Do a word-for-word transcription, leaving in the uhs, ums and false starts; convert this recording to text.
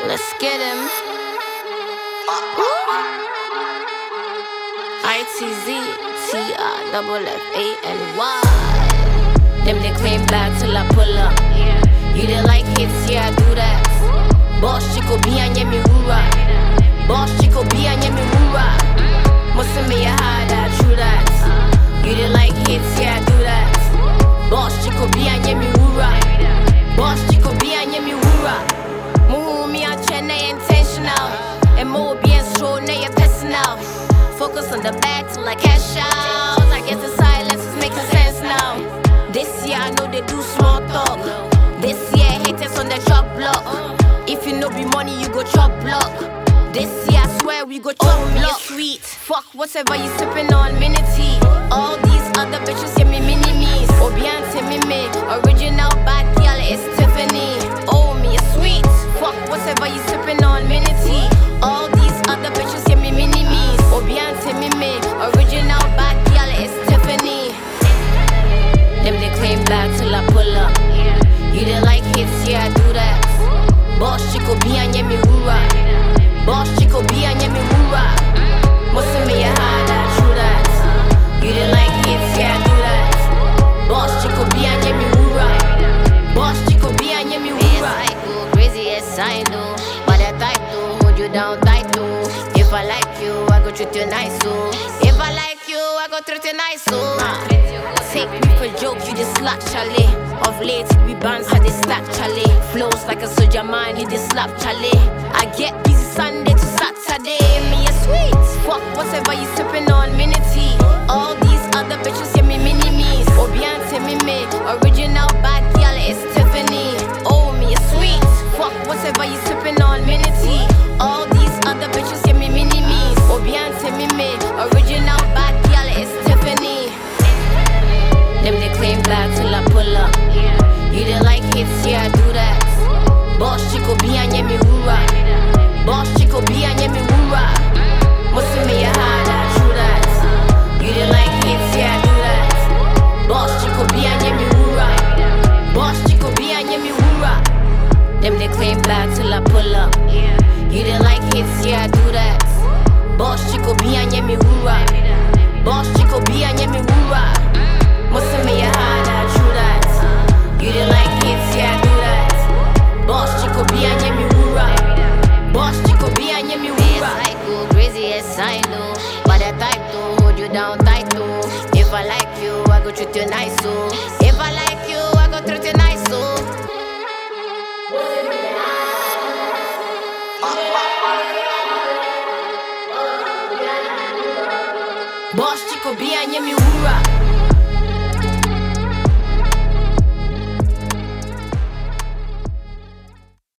Let's get him. I T Z T I double F A N Y. Them they claim back till I pull up. You didn't like hits, yeah, I do that. Boss chico be on yemi rura. Boss chico be on yemi rura. Must me a hard, I true that. You didn't like hits, yeah, I do that. Boss chico be on yemi rura. Boss chico be on yemi rura. Muhu me a chene intentional. And more being strong, now you're personal. Focus on the bag till I cash out. I guess the silence is making sense now. This year I know they do small talk. This year haters on the chop block. If you know be money, you go chop block. This year I swear we go chop oh, block. Sweet, fuck whatever you sipping on, minity. All these other bitches hear me mini me's. Obiante me me, original bad girl is Tiffany. Oh me a sweet, fuck whatever you sipping on, minity. All these other bitches hear me mini me's. Obiante me me, original bad girl is Tiffany. Them they claim back till I pull up. You didn't like hits, yeah, I do that. Boss chico be on yemi rura. Boss chico be on yemi rura. Must me a hard, I true that. You didn't like hits, yeah, I do that. Boss chico be on yemi rura. Boss chico be on yemi rura. Yes, I go crazy, yes, I know. But that I do, hold you down tight too. If I like you, I go treat you nice too. If I like you, I go treat you nice too. uh. Take me for jokes, you just slap chalet. Of late, we bounce how they stack chalet. Flows like a soldier man, he just slap chalet. I get busy Sunday to Saturday. Me a sweet, fuck whatever you sipping on, minity. All these other bitches hear me mini me's. Obiante me me, original bad girl is Tiffany. Oh me a sweet, fuck whatever you sipping on, minity. All these other bitches hear me mini me's. Obiante me me, original bad girl is Tiffany. Them they claim back till I pull up. You didn't like hits, yeah, I do that. Boss chico be on yemi rura. Boss chico be on yemi rura. Must me a hard, I true that. You didn't like hits, yeah, I do that. Boss chico be on yemi rura. Boss chico be on yemi rura. Them they claim back till I pull up. You didn't like hits, yeah, I do that. Boss chico be on yemi rura. Boss chico be on yemi rura. Must me a hard, I true that. You didn't like hits, yeah, I do that. Boss chico be on yemi rura. Boss chico be on yemi rura. Yes, I go crazy, yes, I know. But that type to hold you down tight too. If I like you, I go treat you nice too. If I like you, I go treat you nice too. Boss chico be on yemi rura.